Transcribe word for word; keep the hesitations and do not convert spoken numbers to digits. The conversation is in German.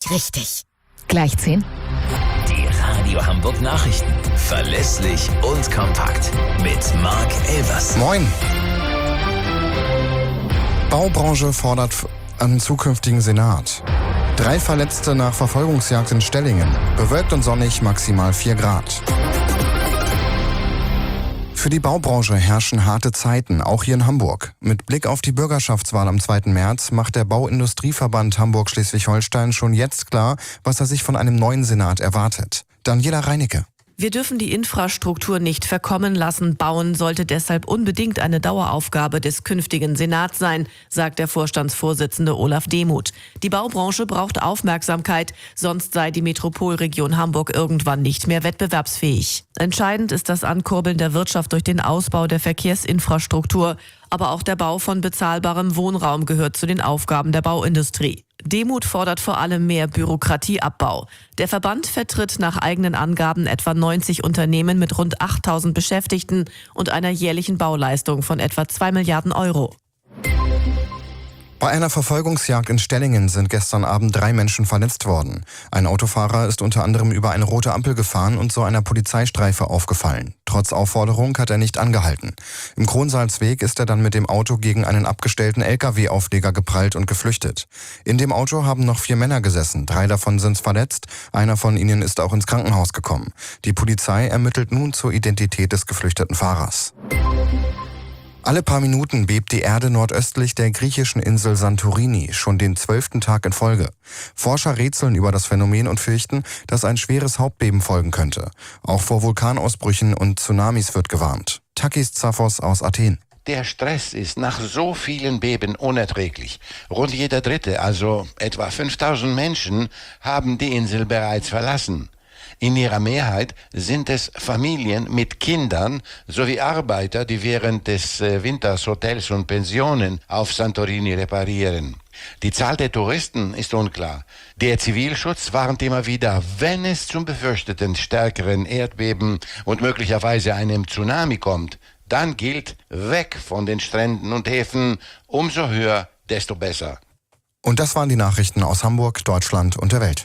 richtig. Gleich zehn. Die Radio Hamburg Nachrichten. Verlässlich und kompakt. Mit Marc Elvers. Moin. Baubranche fordert einen zukünftigen Senat. Drei Verletzte nach Verfolgungsjagd in Stellingen. Bewölkt und sonnig, maximal vier Grad. Für die Baubranche herrschen harte Zeiten, auch hier in Hamburg. Mit Blick auf die Bürgerschaftswahl am zweiten März macht der Bauindustrieverband Hamburg-Schleswig-Holstein schon jetzt klar, was er sich von einem neuen Senat erwartet. Daniela Reinecke. Wir dürfen die Infrastruktur nicht verkommen lassen. Bauen sollte deshalb unbedingt eine Daueraufgabe des künftigen Senats sein, sagt der Vorstandsvorsitzende Olaf Demuth. Die Baubranche braucht Aufmerksamkeit, sonst sei die Metropolregion Hamburg irgendwann nicht mehr wettbewerbsfähig. Entscheidend ist das Ankurbeln der Wirtschaft durch den Ausbau der Verkehrsinfrastruktur. Aber auch der Bau von bezahlbarem Wohnraum gehört zu den Aufgaben der Bauindustrie. Demuth fordert vor allem mehr Bürokratieabbau. Der Verband vertritt nach eigenen Angaben etwa neunzig Unternehmen mit rund achttausend Beschäftigten und einer jährlichen Bauleistung von etwa zwei Milliarden Euro. Bei einer Verfolgungsjagd in Stellingen sind gestern Abend drei Menschen verletzt worden. Ein Autofahrer ist unter anderem über eine rote Ampel gefahren und so einer Polizeistreife aufgefallen. Trotz Aufforderung hat er nicht angehalten. Im Kronsalzweg ist er dann mit dem Auto gegen einen abgestellten L K W-Aufleger geprallt und geflüchtet. In dem Auto haben noch vier Männer gesessen. Drei davon sind verletzt. Einer von ihnen ist auch ins Krankenhaus gekommen. Die Polizei ermittelt nun zur Identität des geflüchteten Fahrers. Alle paar Minuten bebt die Erde nordöstlich der griechischen Insel Santorini, schon den zwölften Tag in Folge. Forscher rätseln über das Phänomen und fürchten, dass ein schweres Hauptbeben folgen könnte. Auch vor Vulkanausbrüchen und Tsunamis wird gewarnt. Takis Zaphos aus Athen. Der Stress ist nach so vielen Beben unerträglich. Rund jeder Dritte, also etwa fünftausend Menschen, haben die Insel bereits verlassen. In ihrer Mehrheit sind es Familien mit Kindern sowie Arbeiter, die während des Winters Hotels und Pensionen auf Santorini reparieren. Die Zahl der Touristen ist unklar. Der Zivilschutz warnt immer wieder, wenn es zum befürchteten stärkeren Erdbeben und möglicherweise einem Tsunami kommt, dann gilt, weg von den Stränden und Häfen, umso höher, desto besser. Und das waren die Nachrichten aus Hamburg, Deutschland und der Welt.